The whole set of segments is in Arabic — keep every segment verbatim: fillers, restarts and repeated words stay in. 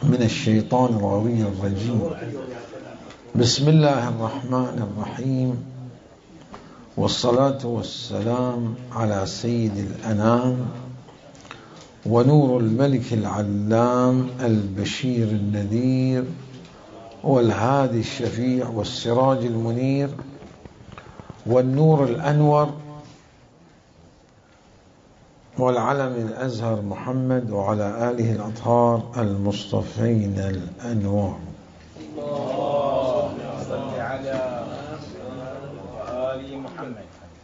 من الشيطان الغوي الرجيم. بسم الله الرحمن الرحيم، والصلاة والسلام على سيد الأنام ونور الملك العلام البشير النذير والهادي الشفيع والسراج المنير والنور الأنور والعلم الأزهر محمد وعلى آله الأطهار المصطفين الأنوار. اللهم صل على آل محمد.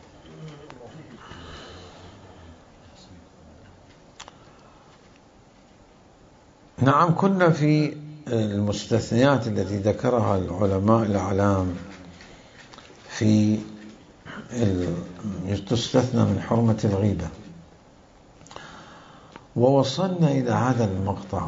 نعم، كنا في المستثنيات التي ذكرها العلماء الأعلام في تستثنى من حرمة الغيبة، ووصلنا إلى هذا المقطع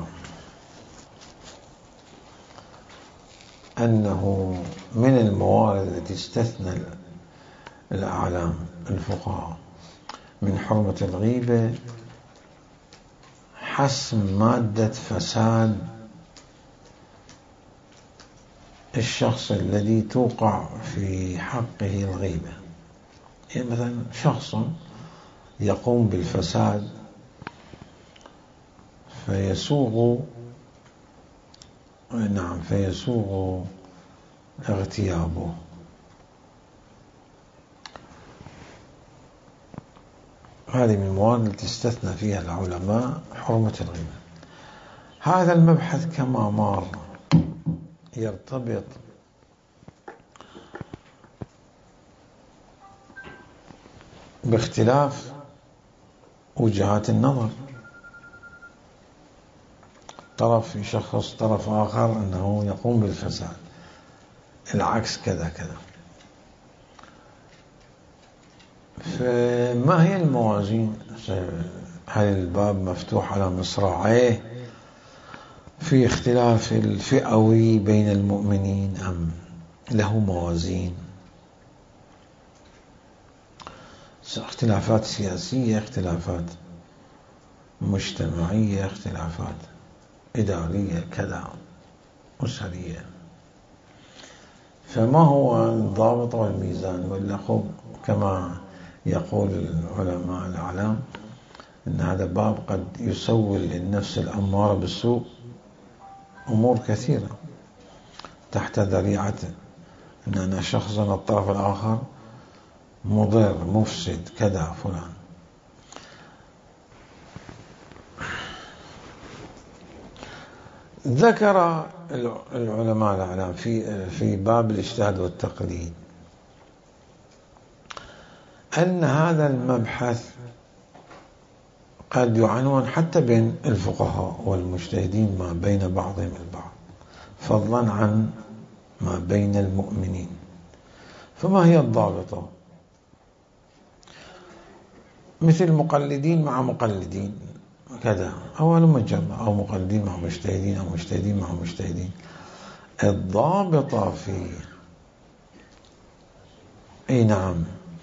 أنه من الموارد التي استثنى الأعلام الفقهاء من حرمة الغيبة حسم مادة فساد الشخص الذي توقع في حقه الغيبة. يعني مثلا شخص يقوم بالفساد فيسوغ نعم فيسوغ اغتيابه، هذه من الموارد التي استثنى فيها العلماء حرمة الغيبة. هذا المبحث كما مر يرتبط باختلاف وجهات النظر، طرف يشخص طرف آخر أنه يقوم بالفساد، العكس كذا كذا. فما هي الموازين؟ هل الباب مفتوح على مصراعيه في اختلاف الفئوي بين المؤمنين أم له موازين؟ اختلافات سياسية، اختلافات مجتمعية، اختلافات إدارية كذا، أسرية. فما هو الضابط والميزان؟ ولا كما يقول العلماء الأعلام أن هذا باب قد يسول للنفس الأمارة بالسوء أمور كثيرة تحت ذريعته أن أنا شخص الطرف الآخر مضر مفسد كذا فلان. ذكر العلماء الأعلام في في باب الاجتهاد والتقليد أن هذا المبحث قد يعنون حتى بين الفقهاء والمجتهدين ما بين بعضهم البعض، فضلا عن ما بين المؤمنين. فما هي الضابطة؟ مثل مقلدين مع مقلدين كذا، أول مجرد، أو مقلدين مع مجتهدين، أو مجتهدين مع مجتهدين. الضابطة في أي نعم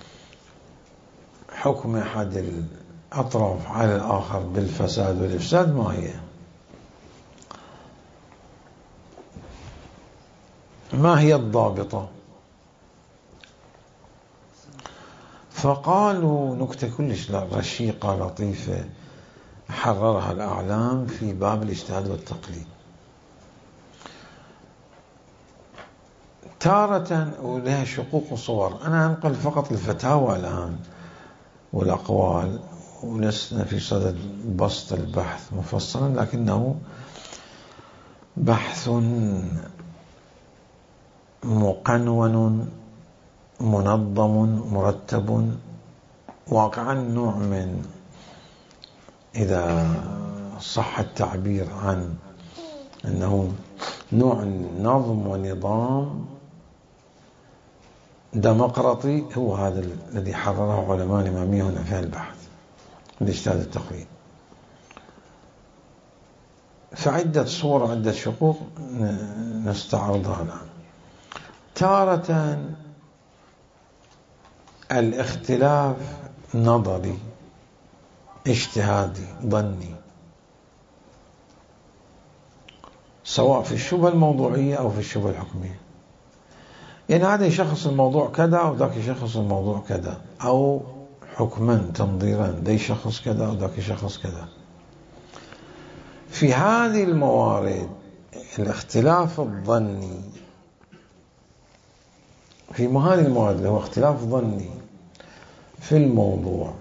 حكم أحد الأطراف على الآخر بالفساد والإفساد ما هي؟ ما هي الضابطة؟ فقالوا نكتة كلش رشيقة لطيفة حررها الأعلام في باب الاجتهاد والتقليد. تارة ولها شقوق وصور، أنا أنقل فقط الفتاوى الآن والأقوال، ولسنا في صدد بسط البحث مفصلا، لكنه بحث مقنون منظم مرتب، واقعا نوع من، إذا صح التعبير عن أنه نوع نظم ونظام ديمقراطي، هو هذا الذي حرره علماء الإمامية هنا في البحث الاجتهاد التقليد. فعدة صور، عدة شقوق نستعرضها الآن. تارة الاختلاف نظري اجتهادي ظني، سواء في الشبهة الموضوعية أو في الشبهة الحكمية. يعني هذا يشخص الموضوع كذا وذاك يشخص الموضوع كذا، أو حكما تنظيرا، ده يشخص كذا وذاك يشخص كذا. في هذه الموارد الاختلاف الظني، في هذه الموارد اللي هو اختلاف ظني في الموضوع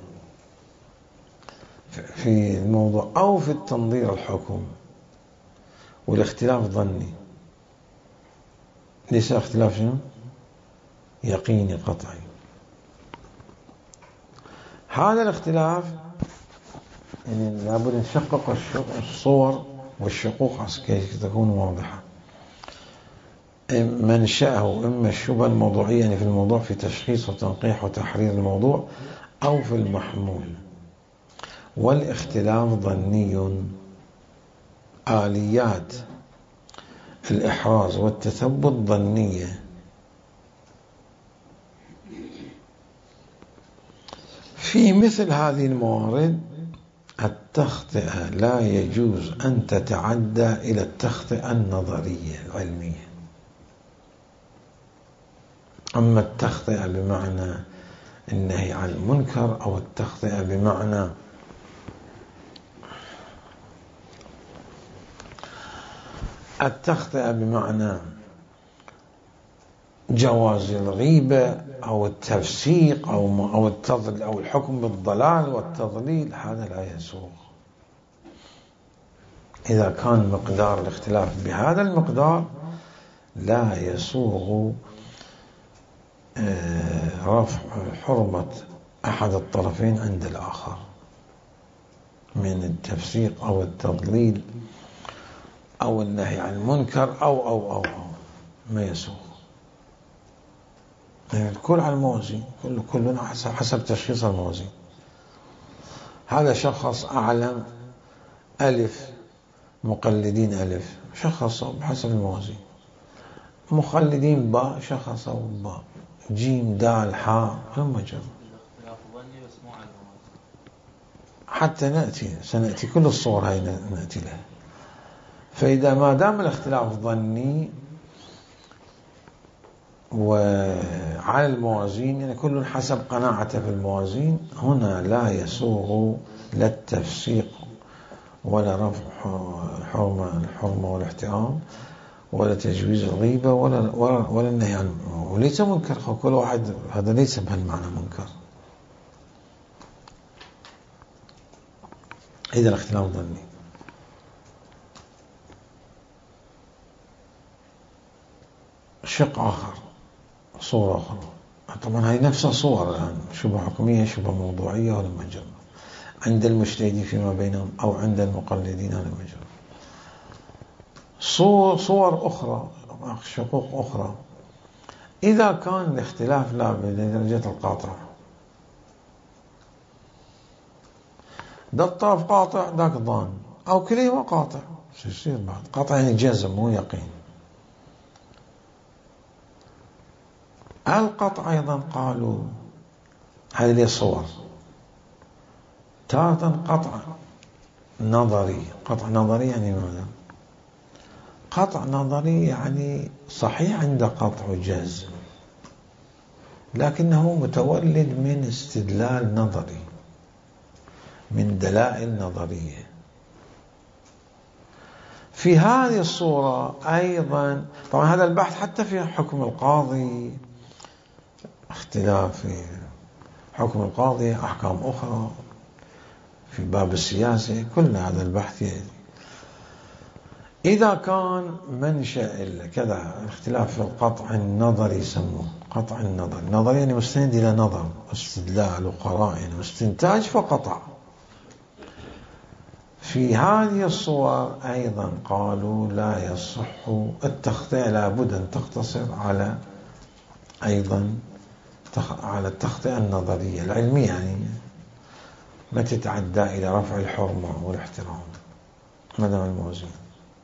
في الموضوع أو في التنظير الحكم، والاختلاف ظني ليس اختلاف شنو؟ يقيني قطعي. هذا الاختلاف يعني لابد نشقق الصور والشقوق كي تكون واضحة. منشأه إما الشبهة الموضوعية يعني في الموضوع، في تشخيص وتنقيح وتحرير الموضوع، أو في المحمول. والاختلاف ظني، آليات الإحراز والتثبت ظنية. في مثل هذه الموارد التخطئة لا يجوز أن تتعدى إلى التخطئة النظرية العلمية. أما التخطئة بمعنى النهي عن المنكر، أو التخطئة بمعنى التخطئة بمعنى جواز الغيبة أو التفسيق أو أو التضليل أو الحكم بالضلال والتضليل، هذا لا يسوغ. إذا كان مقدار الاختلاف بهذا المقدار لا يسوغ رفع حرمة أحد الطرفين عند الآخر من التفسيق أو التضليل أو النهي عن المنكر أو أو أو, أو ما يسوغ. يعني الكل على الموازين، كل كلنا حسب تشخيص الموازين. هذا شخص أعلم ألف، مقلدين ألف شخصوا بحسب الموازين، مخلدين باء شخصوا باء، جيم دال حاء هم جر. حتى نأتي سنأتي كل الصور هاي نأتي لها. فإذا ما دام الاختلاف ظني وعلى الموازين، يعني كل حسب قناعته في الموازين، هنا لا يسوغ لا التفسيق ولا رفع حرمة الحرمة والاحترام ولا تجويز الغيبة ولا ولا, ولا النهي عنه. وليس منكر، كل واحد هذا ليس بهالمعنى منكر. إذا الاختلاف ظني. شق آخر، صورة أخرى، طبعا هاي نفس الصور الآن، شبه حكمية شبه موضوعية ولا مجرد عند المجتهدين فيما بينهم أو عند المقلدين ولا مجرد. صور, صور أخرى، شقوق أخرى، إذا كان الاختلاف لا بدرجة القاطع، ده الطرف قاطع ذاك ظان، أو كليهما قاطع، شو يصير بعد؟ قاطع يعني جزم مو يقين. القطع أيضا قالوا هذه لي صور، تارة قطع نظري. قطع نظري يعني ماذا؟ قطع نظري يعني صحيح عند قطع وجزم، لكنه متولد من استدلال نظري، من دلائل نظرية. في هذه الصورة أيضا طبعا هذا البحث حتى في حكم القاضي، اختلاف في حكم القاضي، أحكام أخرى في باب السياسة، كل هذا البحث يعني. إذا كان منشأ كذا اختلاف في القطع النظري يسموه قطع النظر. النظر يعني مستند إلى نظر، استدلال وقرائن واستنتاج فقطع. في هذه الصور أيضا قالوا لا يصح التخطئة، لابد أن تقتصر على أيضا على التخطئة النظرية العلمية، يعني ما تتعدى إلى رفع الحرمة والاحترام مدام الموازين.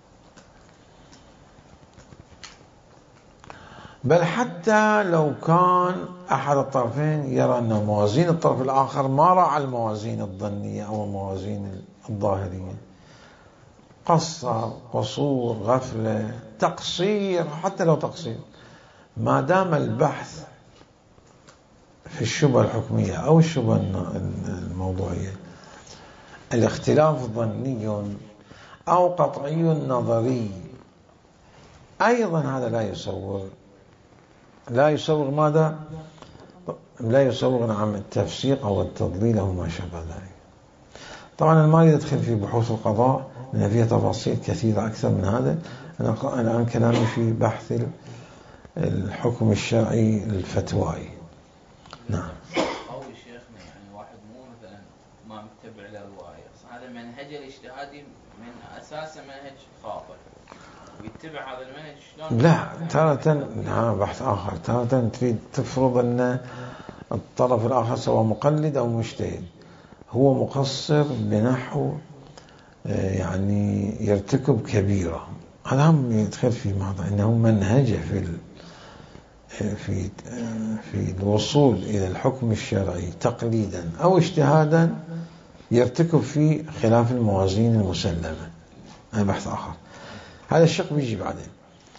بل حتى لو كان أحد الطرفين يرى أن موازين الطرف الآخر ما راعى الموازين الظنية أو الموازين الظاهرية، قصر، قصور، غفلة، تقصير، حتى لو تقصير، ما دام البحث في الشبهة الحكمية أو الشبهة الموضوعية الاختلاف ظني أو قطعي نظري، أيضا هذا لا يصور لا يصور ماذا؟ لا يصور نعم التفسيق أو التضليل أو ما شابه ذلك. طبعا ما يدخل في بحوث القضاء لأن فيها تفاصيل كثيرة أكثر من هذا. أنا الآن كلامي في بحث الحكم الشرعي الفتوائي. نعم. قوي شيخنا، يعني واحد مو مثلا ما متبع له رواية، هذا منهج الاجتهادي من أساسه منهج خاطئ، ويتبع هذا المنهج شلون؟ لا، تارة هذا بحث آخر. تارة تريد تفرض أن الطرف الآخر سواء مقلد أو مجتهد هو مقصر بنحو يعني يرتكب كبيرة، هذا هم يدخل في موضوع أنه منهجه في في في الوصول إلى الحكم الشرعي تقليدا أو اجتهادا يرتكب في خلاف الموازين المسلمة. هذا بحث آخر، هذا الشق بيجي بعدين.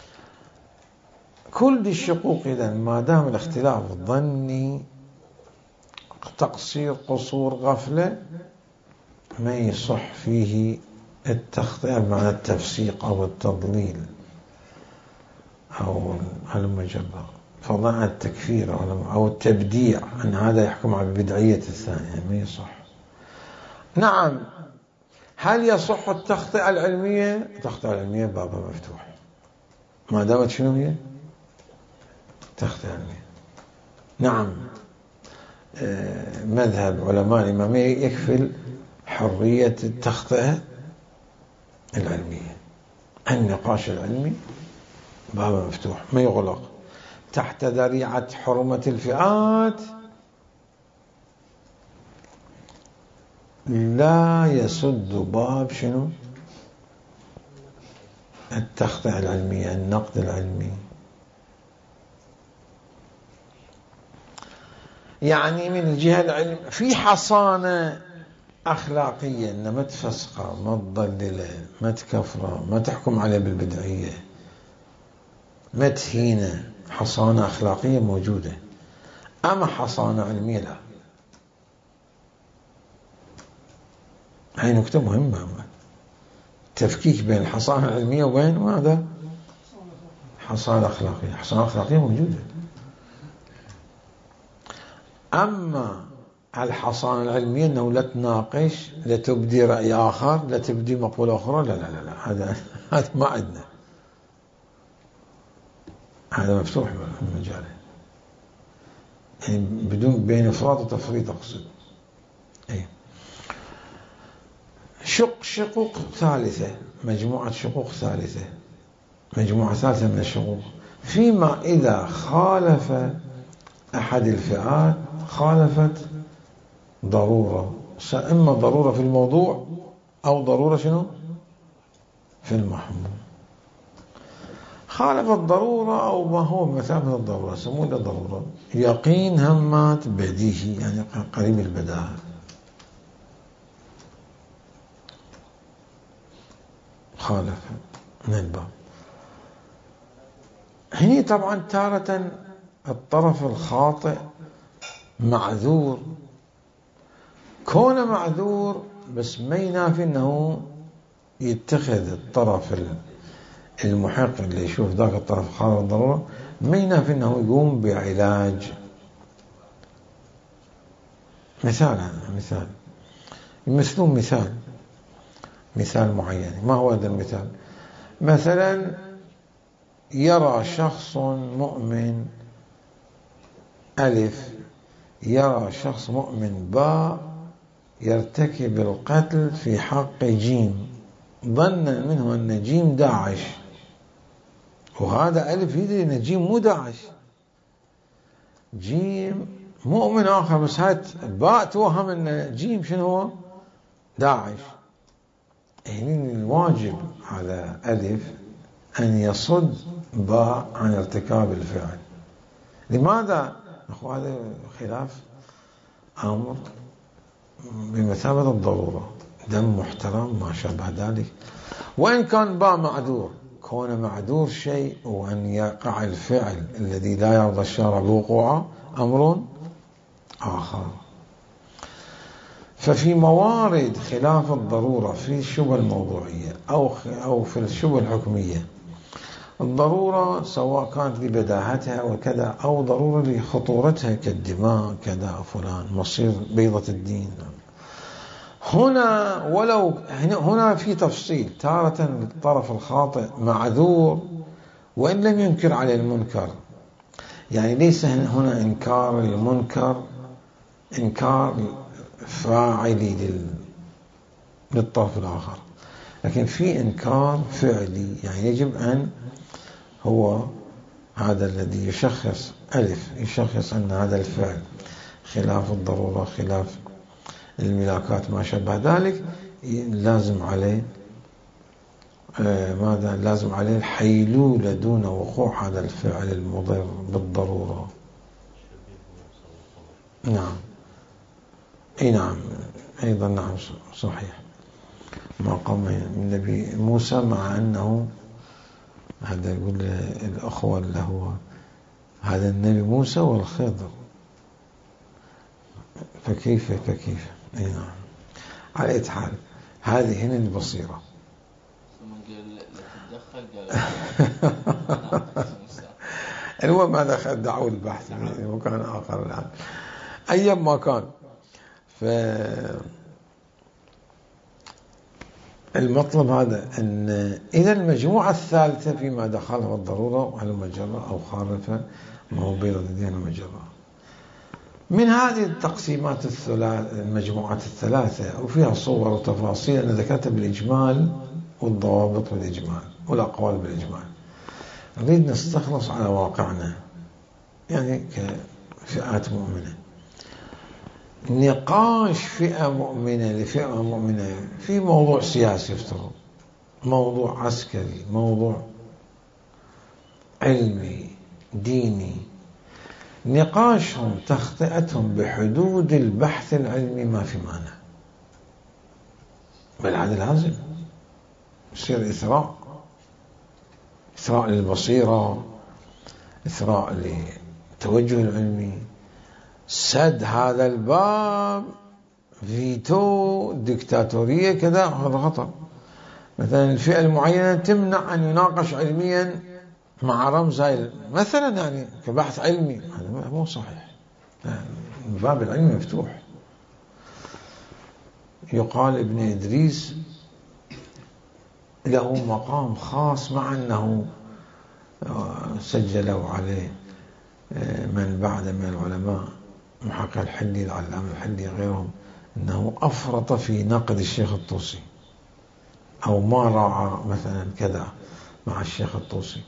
كل دي الشقوق إذن ما دام الاختلاف ظني، تقصير، قصور، غفلة، ما يصح فيه التخطئة بمعنى التفسيق أو التضليل أو المجرة، فضلا عن التكفير أو التبديع، أن هذا يحكم على البدعية الثانية، ما يصح. نعم، هل يصح التخطئة العلمية؟ التخطئة العلمية بابها مفتوح ما دامت شنو هي؟ تخطئة علمية. نعم، مذهب علماء الإمامية يكفل حرية التخطئة العلمية، النقاش العلمي بابا مفتوح ما يغلق تحت ذريعة حرمة الفئات، لا يسد باب شنو؟ التخطئة العلمية، النقد العلمي. يعني من الجهة العلم في حصانة أخلاقية، إن ما تفسقه، ما تضلله، ما تكفره، ما تحكم عليه بالبدعية، ما تهينه، حصانة أخلاقية موجودة. أما حصانة علمية لا. هاي نكتة مهمة، تفكيك بين الحصانة العلمية وبين ماذا؟ حصانة أخلاقية. حصانة أخلاقية موجودة. أما الحصانة العلمية أنه لا تناقش، لا تبدي رأي آخر، لا تبدي مقولة أخرى، لا لا لا, لا. هذا هذا ما عندنا، هذا مفتوح المجال، يعني بدون بين إفراط وتفريط أقصد. أي شق شقوق ثالثة، مجموعة شقوق ثالثة، مجموعة ثالثة من الشقوق، فيما إذا خالف أحد الفئات خالفت ضرورة، إما ضرورة في الموضوع أو ضرورة شنو في المحمول. خالفت ضرورة أو ما هو مثابة الضرورة، سموه ضرورة، يقين همات بديهي، يعني قريب البداهة. خالف من الباب. هني طبعا تارة الطرف الخاطئ معذور، كونه معذور بس ما ينافي انه يتخذ الطرف المحق اللي يشوف ذاك الطرف خالف الضرورة، ما ينافي انه يقوم بعلاج. مثال مثال يمثلون مثال مثال معين. ما هو هذا المثال؟ مثلا يرى شخص مؤمن ألف يرى شخص مؤمن باء يرتكب القتل في حق جيم، ظنا منه أن جيم داعش، وهذا ألف يدري أن جيم مو داعش، جيم مؤمن آخر، بس هات باء توهم أن جيم شنو هو؟ داعش. يعني الواجب على ألف أن يصد باء عن ارتكاب الفعل. لماذا؟ أخو هذا خلاف أمر بمثابة الضرورة. دم محترم ما شابه ذلك. وإن كان باع معذور، كون معذور شيء وأن يقع الفعل الذي لا يرضى الشارع بوقوعه أمر آخر. ففي موارد خلاف الضرورة في الشبهة الموضوعية أو أو في الشبهة الحكمية، الضرورة سواء كانت لبداهتها وكذا أو ضرورة لخطورتها كالدماء كذا فلان مصير بيضة الدين، هنا ولو هنا في تفصيل، تارة الطرف الخاطئ معذور وإن لم ينكر عليه المنكر، يعني ليس هنا إنكار المنكر إنكار فاعلي للطرف الآخر، لكن في إنكار فعلي، يعني يجب أن هو هذا الذي يشخص ألف يشخص أن هذا الفعل خلاف الضرورة خلاف الملاكات ما شابه ذلك، لازم عليه آه ماذا لازم عليه الحيلولة دون وقوع هذا الفعل المضر بالضرورة. نعم اي نعم ايضا نعم صحيح، ما قام النبي موسى مع انه هذا يقول الاخوة اللي هو هذا النبي موسى والخضر، فكيف فكيف اي نعم. على اي حال هذه هنا البصيرة. المهم هذا خد دعوة البحث من مكان آخر الآن أيام ما كان. فالمطلب هذا أن إذا المجموعة الثالثة فيما دخلها الضرورة وعلى المجرة أو خالفة ما هو بيض الدين المجرة. من هذه التقسيمات الثلاث المجموعات الثلاثة وفيها صور وتفاصيل أنا ذكرتها بالإجمال والضوابط بالإجمال والأقوال بالإجمال. نريد نستخلص على واقعنا يعني كفئات مؤمنة، نقاش فئة مؤمنة لفئة مؤمنة في موضوع سياسي يفترض، موضوع عسكري، موضوع علمي ديني، نقاشهم تخطئتهم بحدود البحث العلمي ما في مانع، بل هذا لازم يصير إثراء إثراء للبصيرة، إثراء للتوجه العلمي، سد هذا الباب فيتو ديكتاتورية كذا هذا خطر. مثلا الفئة المعينة تمنع أن يناقش علميا مع رمز هاي مثلا يعني كبحث علمي، هذا مو صحيح، الباب العلمي مفتوح. يقال ابن إدريس له مقام خاص مع أنه سجلوا عليه من بعد من العلماء محقق الحلي العلامة الحلي غيرهم أنه أفرط في نقد الشيخ الطوسي أو ما راعى مثلا كذا مع الشيخ الطوسي،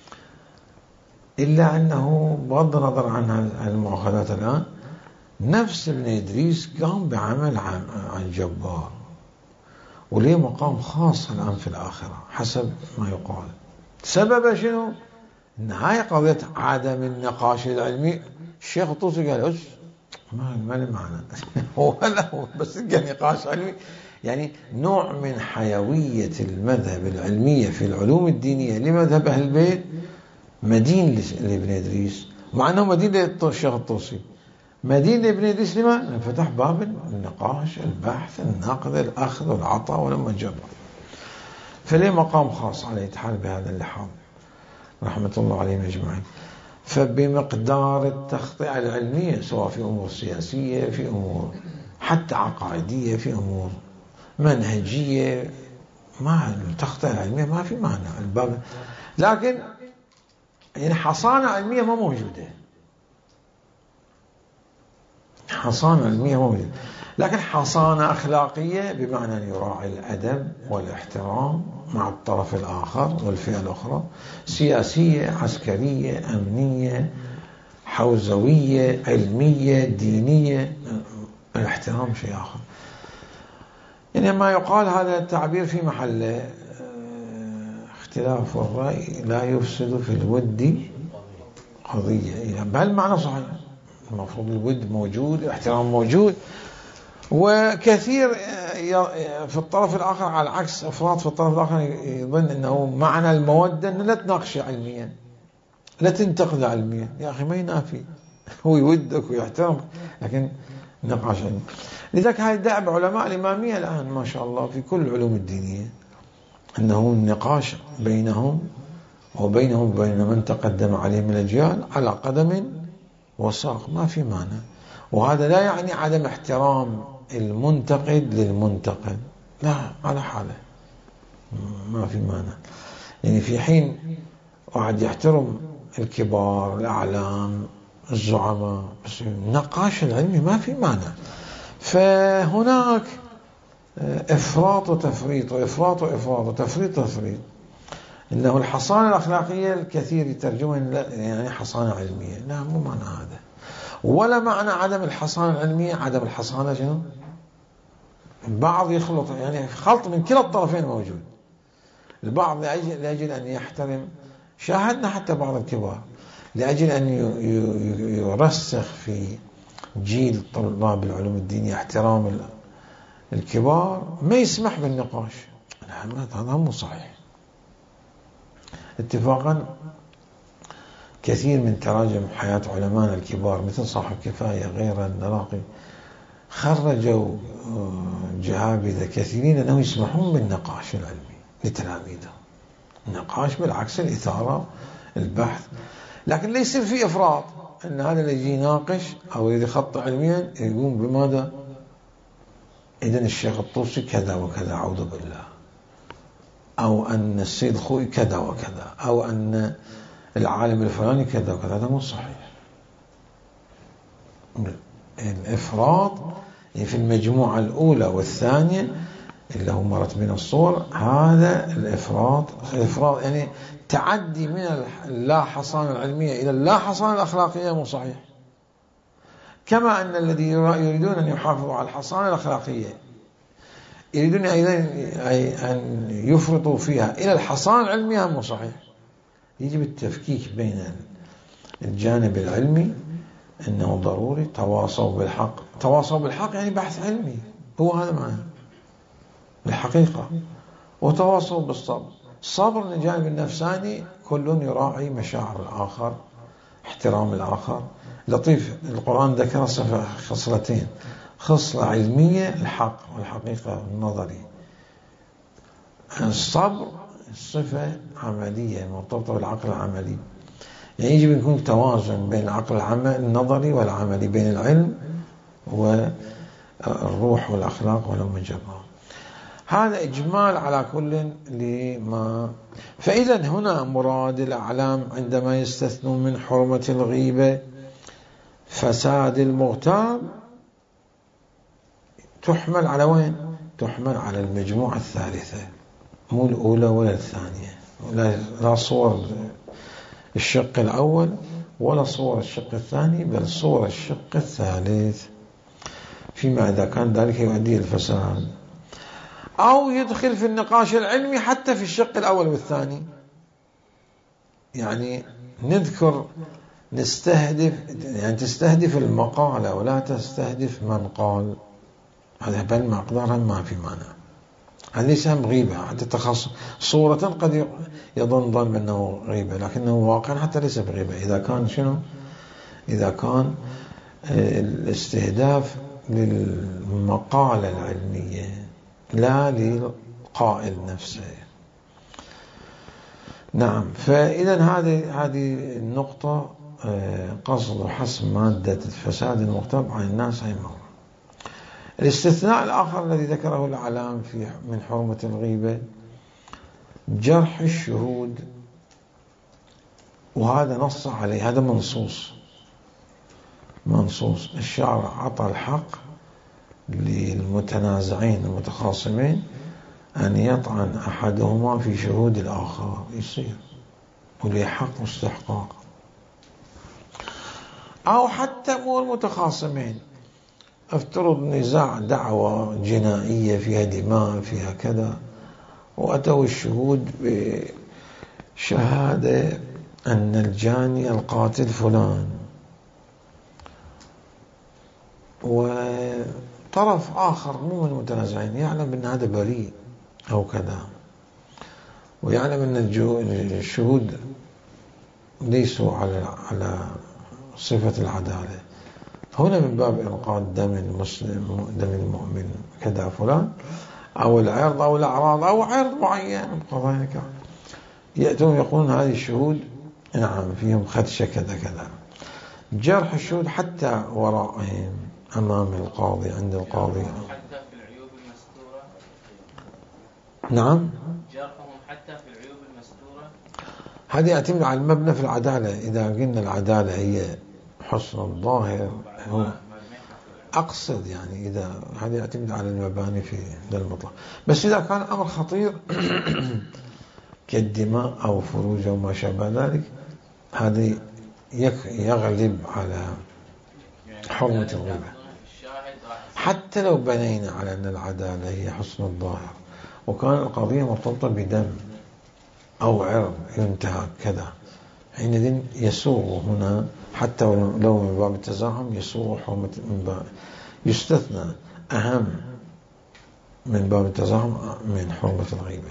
إلا أنه بغض النظر عن المؤاخذات الآن نفس ابن إدريس قام بعمل عن جبار وليه مقام خاص الآن في الآخرة حسب ما يقال. سبب شنو؟ إن هاي قضية عدم النقاش العلمي. الشيخ الطوسي قال أس ما ما له معنى هو لا هو بس قال نقاش علمي، يعني نوع من حيوية المذهب العلمية في العلوم الدينية لمذهب أهل البيت مدين لابن إدريس، مع أنه مدين للشيخ الطوسي، مدين لابن إدريس لما انفتح باب النقاش البحث النقد الأخذ والعطاء ولما جرب، فليه مقام خاص على يتحال بهذا اللحاظ رحمة الله عليهم أجمعين. فبمقدار التخطئة العلمية سواء في أمور سياسية في أمور حتى عقائدية في أمور منهجية، ما التخطئة العلمية ما في معنى الباب، لكن يعني حصانة علمية ما موجودة، حصانة علمية ما موجودة، لكن حصانة أخلاقية بمعنى أن يراعي الأدب والاحترام مع الطرف الآخر والفئة الأخرى، سياسية عسكرية أمنية حوزوية علمية دينية، الاحترام شيء آخر. يعني ما يقال هذا التعبير في محله، اختلاف الرأي لا يفسد في الود قضية، يعني بهالمعنى صحيح، المفروض الود موجود الاحترام موجود، وكثير في الطرف الآخر على العكس، أفراد في الطرف الآخر يظن أنه معنى المودة أنه لا تناقش علميا، لا تنتقد علميا. يا أخي ما ينافي، هو يودك ويحترمك، لكن نقاش علمي. لذلك هاي دأب علماء الإمامية الآن ما شاء الله في كل العلوم الدينية، أنه النقاش بينهم وبينهم وبين من تقدم عليه من الأجيال على قدم وساق، ما في مانع. وهذا لا يعني عدم احترام المنتقد للمنتقد، لا، على حاله ما في مانع. يعني في حين واحد يحترم الكبار الأعلام الزعماء، بس النقاش العلمي ما في مانع. فهناك إفراط وتفريط وإفراط وإفراط وتفريط وتفريط. إنه الحصانة الأخلاقية الكثير يترجمها يعني حصانة علمية، لا، مو معنى هذا. ولا معنى عدم الحصانة العلمية عدم الحصانة شنو؟ البعض يخلط، يعني خلط من كلا الطرفين موجود. البعض لأجل, لأجل أن يحترم، شاهدنا حتى بعض الكبار لأجل أن يرسخ في جيل طلاب العلوم الدينية احترام الكبار، ما يسمح بالنقاش. هذا مو صحيح. اتفاقا كثير من تراجم حياة علماء الكبار مثل صاحب كفاية غير النراقي خرجوا جهابذة كثيرين أنهم يسمحون بالنقاش العلمي لتلاميذهم. النقاش بالعكس الإثارة، البحث، لكن لا يصير في إفراط أن هذا اللي يجي يناقش أو يريد يخطئ علميا يقوم بماذا؟ إذن الشيخ الطوسي كذا وكذا أعوذ بالله، أو أن السيد خوي كذا وكذا، أو أن العالم الفلاني كذا وكذا. هذا مو صحيح. الإفراط في المجموعة الأولى والثانية اللي هو مرت من الصور، هذا الإفراط. الإفراط يعني تعدي من اللا حصانة العلمية إلى اللا حصانة الأخلاقية مو صحيح. كما أن الذي يريدون أن يحافظوا على الحصانة الأخلاقية يريدون أيضا أن يفرطوا فيها إلى الحصانة العلمية مو صحيح. يجب التفكيك بين الجانب العلمي أنه ضروري، تواصوا بالحق. تواصوا بالحق يعني بحث علمي، هو هذا معنى الحقيقة. وتواصوا بالصبر. الصبر من الجانب النفساني، كل يراعي مشاعر الآخر، احترام الآخر. لطيف القرآن ذكر خصلتين، خصلة علمية الحق والحقيقة النظري. الصبر صفة عملية مرتبطة بالعقل العملي، يعني يجب أن يكون توازن بين العقل العمل النظري والعملي، بين العلم والروح والأخلاق ولو من جبار. هذا إجمال على كل لما. فإذا هنا مراد الأعلام عندما يستثنون من حرمة الغيبة فساد المغتاب تحمل على وين؟ تحمل على المجموعة الثالثة، مو الأولى ولا الثانية، لا صور الشق الأول ولا صور الشق الثاني، بل صور الشق الثالث، فيما إذا كان ذلك يؤدي الفساد أو يدخل في النقاش العلمي حتى في الشق الأول والثاني. يعني نذكر نستهدف، يعني تستهدف المقالة ولا تستهدف من قال. هذا بل مقدارها ما في مانع. هذا ليس هم غيبة، حتى تخص صورة قد يظن ظن أنه غيبة، لكنه واقعا حتى ليس بغيبة إذا كان شنو؟ إذا كان الاستهداف للمقالة العلمية لا للقائل نفسه. نعم. فإذا هذه هذه النقطة قصد وحسم مادة الفساد المغتاب عن الناس هي موضوع. الاستثناء الآخر الذي ذكره الأعلام في من حرمة الغيبة جرح الشهود، وهذا نص عليه، هذا منصوص منصوص الشارع عطى الحق للمتنازعين المتخاصمين أن يطعن أحدهما في شهود الآخر، يصير وليه حق واستحقاق. أو حتى مو المتخاصمين، افترض نزاع دعوة جنائية فيها دماء فيها كذا، وأتوا الشهود بشهادة أن الجاني القاتل فلان، طرف آخر مو من المتنازعين يعلم أن هذا بريء أو كذا، ويعلم أن الشهود ليسوا على على صفة العدالة، هنا من باب إنقاذ دم المسلم دم المؤمن كذا فلان، أو العرض أو الأعراض أو عرض معين قضايا، يأتون يقولون هذه الشهود نعم فيهم خدشة كذا كذا. جرح الشهود حتى وراءهم أمام القاضي عند القاضي. حتى في العيوب المستورة. نعم. جرحهم حتى في العيوب المستورة. هذه يعتمد على المبنى في العدالة. إذا قلنا العدالة هي حسن الظاهر، هو أقصد يعني إذا هذا يعتمد على المباني في المطلق. بس إذا كان أمر خطير كالدماء أو فروج أو ما شابه ذلك، هذا يغلب على حرمة الغيبة. حتى لو بنينا على أن العدالة هي حسن الظاهر وكان القضية مرتبطة بدم أو عرض ينتهك كذا، حينئذ يسوغ هنا حتى لو من باب التزاحم يسوغ حرمة من باب، يستثنى أهم من باب التزاحم من حرمة الغيبة.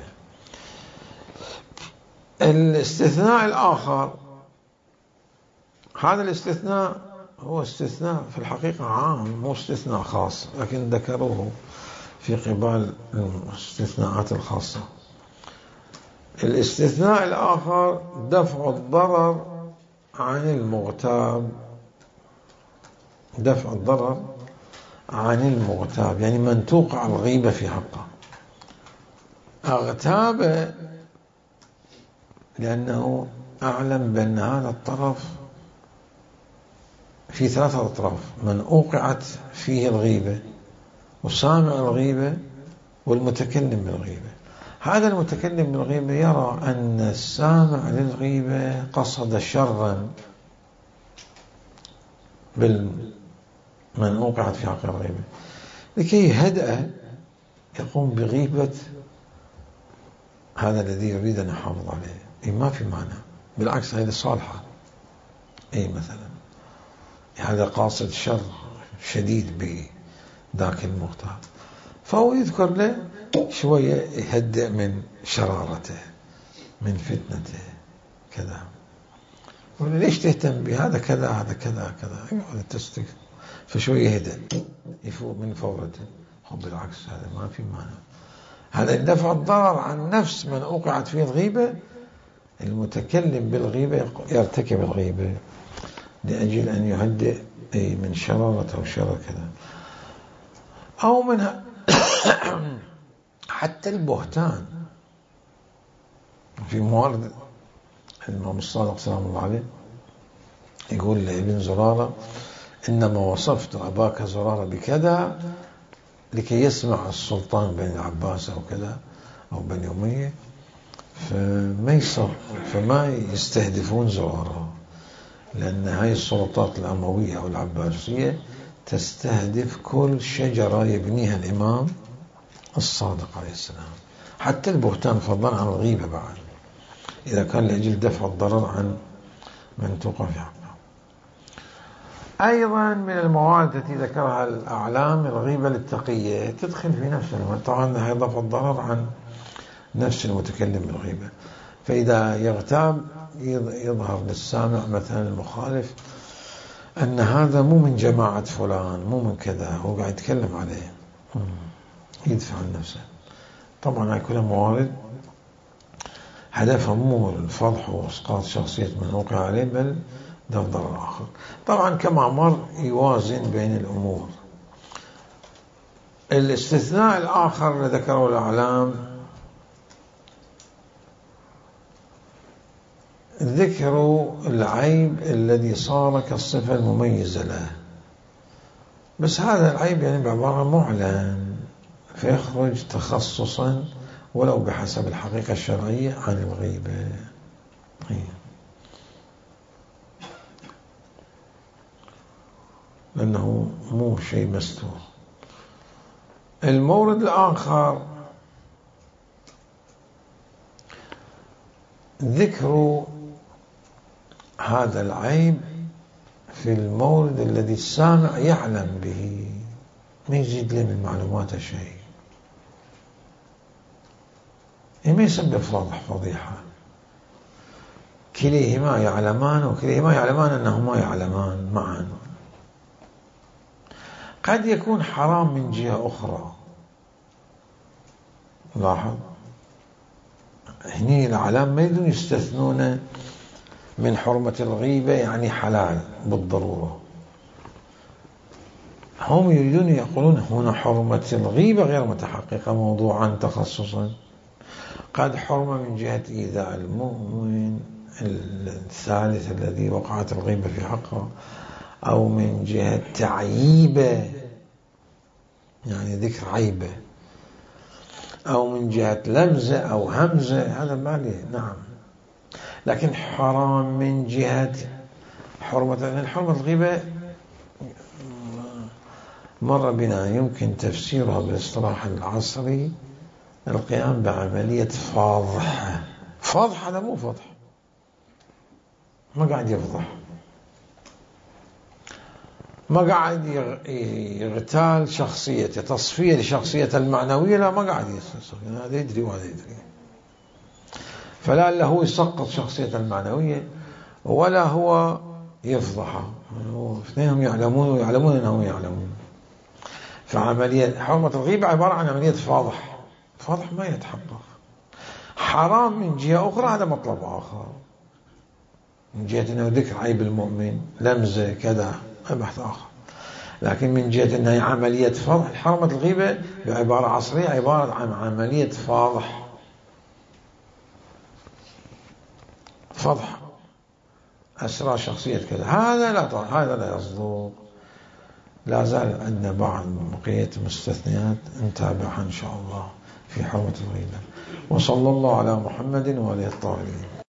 الاستثناء الآخر، هذا الاستثناء هو استثناء في الحقيقة عام مو استثناء خاص، لكن ذكروه في قبال الاستثناءات الخاصة. الاستثناء الآخر دفع الضرر عن المغتاب، دفع الضرر عن المغتاب يعني من توقع الغيبة في حقه. اغتاب لأنه أعلم بأن هذا الطرف في ثلاثة أطراف، من أوقعت فيه الغيبة وسامع الغيبة والمتكلم بالغيبة. هذا المتكلم بالغيبة يرى أن السامع للغيبة قصد شرا بالمن أوقعت في حق الغيبة، لكي يهدأ يقوم بغيبة هذا الذي يريد أن يحافظ عليه. إيه ما في معنى، بالعكس هذه صالحة. أي مثلا هذا قاصد شر شديد بذاك المغتاب، فهو يذكر له شوية يهدئ من شرارته من فتنته كذا. يقول ليش تهتم بهذا كذا هذا كذا كذا، يقعد تستك فشوية يهدئ يفوق من فورته. هو بالعكس هذا ما في معنى، هذا دفع الضرر عن نفس من أوقعت فيه الغيبة. المتكلم بالغيبة يرتكب الغيبة لأجل أن يهدئ من شرارته وشر كذا. أو منها حتى البهتان في موارد الإمام الصادق سلام الله عليه يقول لابن زرارة إنما وصفت أباك زرارة بكذا لكي يسمع السلطان بني العباس أو كذا أو بني أمية فما يصر فما يستهدفون زرارة، لأن هاي السلطات الأموية أو العباسية تستهدف كل شجرة يبنيها الإمام الصادق عليه السلام. حتى البهتان فضلا عن الغيبة بعد إذا كان لأجل دفع الضرر عن من توقع في حقه. أيضا من المواد التي ذكرها الأعلام الغيبة للتقية تدخل في نفس المواد، طبعا هي دفع الضرر عن نفس المتكلم بالغيبة. فإذا يغتاب يظهر للسامع مثلا المخالف أن هذا مو من جماعة فلان مو من كذا، هو قاعد يتكلم عليه يدفع عن نفسه. طبعا هاي كلها موارد هدفها مو الفضح وإسقاط شخصية من وقع عليه بل دفع ضرر آخر. طبعا كما مر يوازن بين الأمور. الاستثناء الآخر الذي ذكره الأعلام ذكر العيب الذي صار كالصفة المميزة له، بس هذا العيب يعني بعبارة معلن فيخرج تخصصا ولو بحسب الحقيقة الشرعية عن الغيبة. لأنه مو شيء مستور. المورد الآخر ذكر هذا العيب في المورد الذي السامع يعلم به ما يزيد لي من معلوماته شيء، ما يسبب فضح فضيحة. كليهما يعلمان وكليهما يعلمان أنهما يعلمان معا. قد يكون حرام من جهة أخرى. لاحظ هني العلام ما يريدون يستثنون من حرمة الغيبة يعني حلال بالضرورة، هم يريدون يقولون هنا حرمة الغيبة غير متحققة موضوعا تخصصا. قد حرمة من جهة إيذاء المؤمن الثالث الذي وقعت الغيبة في حقه، أو من جهة تعييبه يعني ذكر عيبه، أو من جهة لمزة أو همزة، هذا ما لي. نعم، لكن حرام من جهة حرمة، لأن حرمة الغيبة مر بنا يمكن تفسيرها بالاصطلاح العصري القيام بعملية فاضح. فاضح هذا مو فضح، ما قاعد يفضح، ما قاعد يغتال شخصيته، تصفية لشخصيته المعنوية، لا ما قاعد يصفي، هذا يدري وهذا يدري. فلا هو يسقط شخصيته المعنوية ولا هو يفضحها، اثنينهم يعلمون ويعلمون أنهم يعلمون. فعملية حرمة الغيبة عبارة عن عملية فاضح، فاضح ما يتحقق. حرام من جهة أخرى هذا مطلب آخر، من جهة أنه ذكر عيب المؤمن لمزة كذا بحث آخر. لكن من جهة أنها عملية فضح، حرمة الغيبة بعبارة عصرية عبارة عن عملية فاضح، فضح أسرى شخصية كذا، هذا لا هذا لا يصدق. لا زال عندنا بعض بقية مستثنيات نتابعها إن شاء الله في حرمة الغيبة. وصلى الله على محمد وآله الطاهرين.